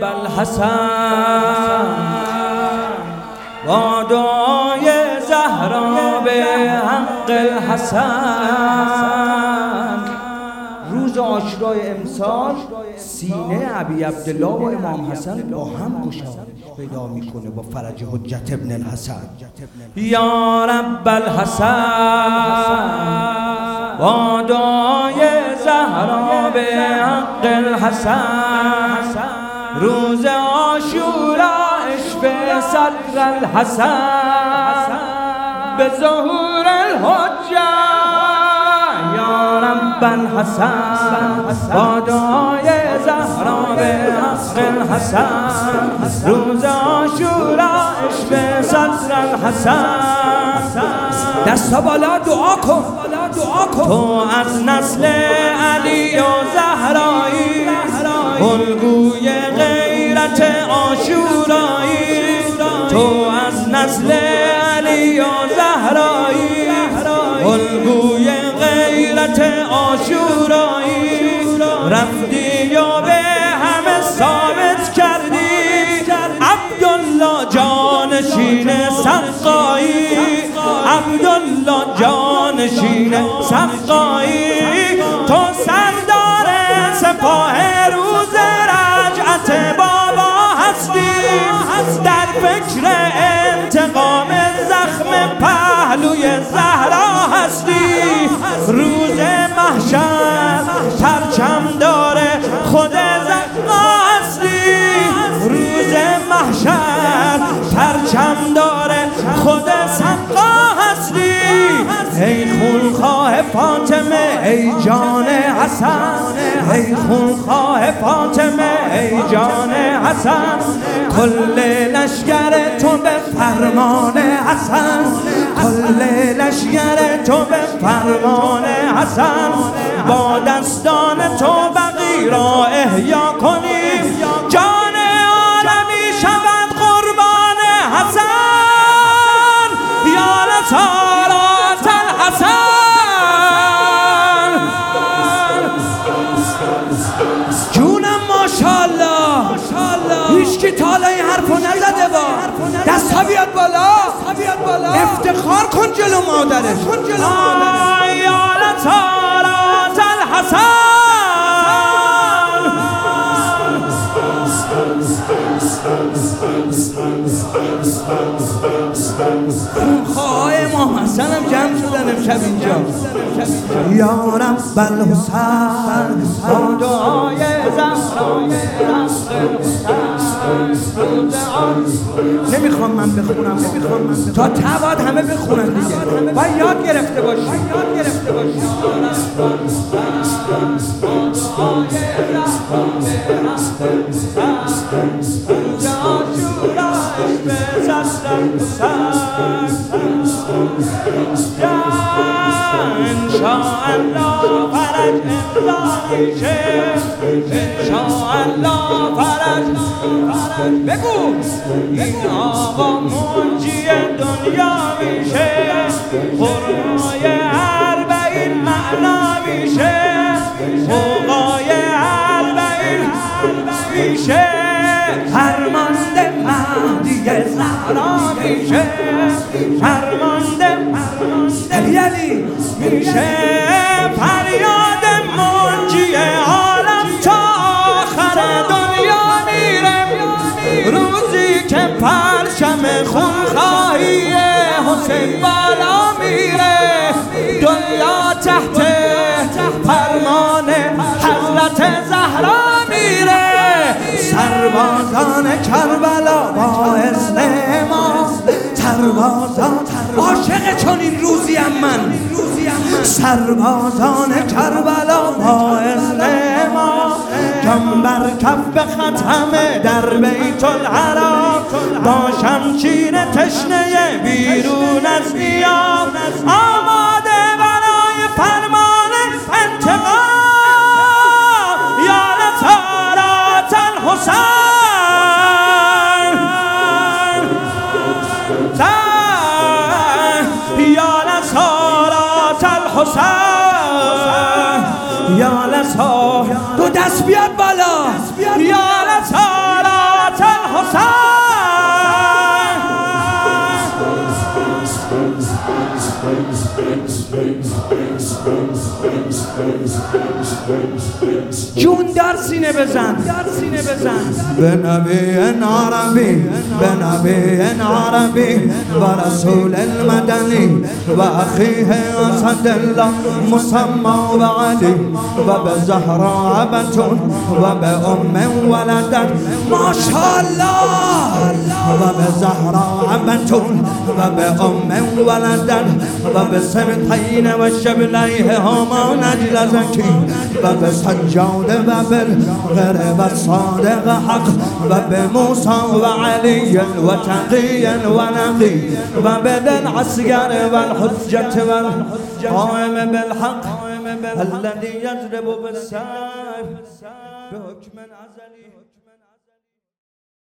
رب الحسن با دعای زهرا به حق الحسن. روز عاشورای امسال سینه ابی عبدالله و امام حسن با هم گشایش پیدا میکنه با فرج حجت ابن الحسن. یا رب الحسن با دعای زهرا به حق الحسن روز عاشورایش به صدر الحسن به ظهور الحجه. یا رب الحسن با دعای زهرا به حق الحسن روز عاشورایش به صدر الحسن. دستا بالا دعا کن تو از نسل علی و زهرایی الگوی غیرت عاشورایی. تو از نسل علی و زهرایی الگوی غیرت عاشورایی رفتی و به همه ثابت کردی عبدالله جانشین سقایی. عبدالله جانشین سقایی تو سردار سپاه روز رجعت بابا هستی در فکر انتقام زخم پهلوی زهرا هستی. روز محشر پرچم داره خود زهرا هستی. روز محشر پرچم داره خود زهرا هستی. ای خونخواه فاطمه ای جان حسن ای خونخواه فاطمه ای جان حسن کل لشگر تو به فرمان حسن کل لشگر تو به فرمان حسن با دستان تو بقی را احیا کنیم جان عالمی شود قربان حسن. یا رسالات الحسن جونم ماشاءالله هیچ کی تا حالا این حرفو نزده با دست ها بیاد بالا افتخار کن جلو مادرش. یا رسالات الحسن خواهی امام حسن هم جمع شدن امشب اینجا. یا رب الحسن با دعای زهرا نمیخوام من بخونم تا تباد همه بخونن دیگه باید یاد گرفته باشی. انشاءالله فرج امضا میشه انشاءالله فرج بگو این آقا منجی دنیا میشه قرآن اربعین معنا میشه فوقای اربعین میشه فرمانده مهدی زهرا میشه فرمانده علی میشه فریاد منجی عالم تا آخر دنیا میره روزی که پرچم خونخواهی حسین بالا میره دنیا تحت فرمان حضرت زهرا میره. سربازان کربلا با اذن ما سربازان عاشق چنین روزیم من سربازان کربلا با اذن ما جان بر کف ختم در بیت الحرام با شمشیر تشنه بیرون از نیام آماده برای فرمان انتقام. یا رسالات الحسن یا رسالات الحسن یا لسا دو دست بیاد بالا یا لسا جون در سینه بزن به نبی عربی به نبی عربی و رسول المدنی و اخیه اسد الله مسمى و علی و به زهرا بتون و به ام ولدت ماشاءالله و به زهرا بتون و به ام ولدت و به سبطین و شبلیه هما نجل زکی و به سجاد و بالغر و صادق حق و به موسی و علی و تقی و نقی و به ذی العسکر و الحجت و القائم بالحق الذي يضرب بالسيف بحكم ازلی